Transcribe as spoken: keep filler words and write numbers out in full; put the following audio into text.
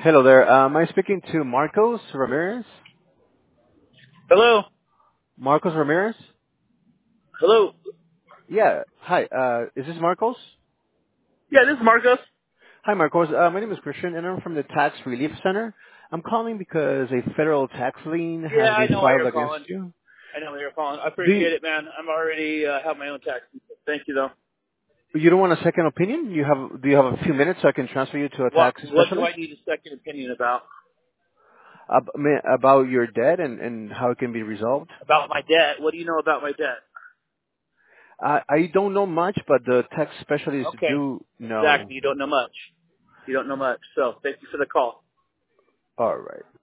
Hello there. Uh, am I speaking to Marcos Ramirez? Hello? Marcos Ramirez? Hello? Yeah. Hi. Uh, is this Marcos? Yeah, this is Marcos. Hi, Marcos. Uh, my name is Christian, and I'm from the Tax Relief Center. I'm calling because a federal tax lien Yeah, has I been know why filed you're against calling. you. I know why you're calling. I Do appreciate you, it, man. I'm already uh, have my own tax. Thank you, though. you don't want a second opinion? You have? Do you have a few minutes so I can transfer you to a What tax What do specialist I need a second opinion about? Ab- ma- about your debt and, and how it can be resolved? About my debt? What do you know about my debt? I, I don't know much, but the tax specialists Okay. do know. Exactly. You don't know much. You don't know much. So thank you for the call. All right.